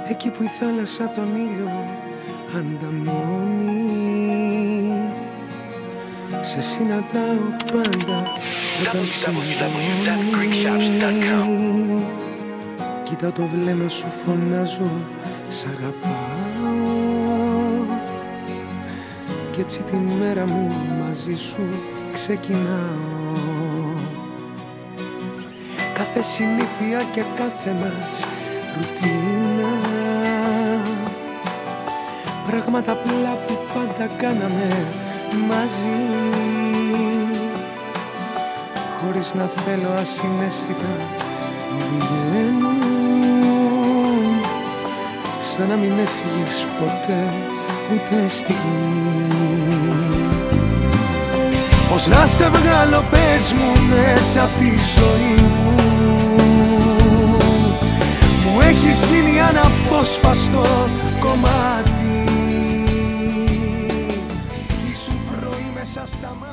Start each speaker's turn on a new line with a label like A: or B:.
A: εκεί που η θάλασσα τον ήλιο ανταμώνει. Σε συναντάω πάντα όταν ξημερώνει. Κοίτα το βλέμμα σου, φωνάζω, σ' αγαπάω. Κι έτσι τη μέρα μου μαζί σου ξεκινάω. Κάθε συνήθεια και κάθε μας ρουτίνα, πράγματα απλά που πάντα κάναμε μαζί, χωρίς να θέλω, ασυναίσθητα βγαίνουν, σαν να μην έφυγες ποτέ ούτε στιγμή. Πώς να σε βγάλω, πες μου, μέσα απ' τη ζωή μου, μου έχεις γίνει αναπόσπαστο κομμάτι. Ήσουν πρωί μέσα στα μάτια.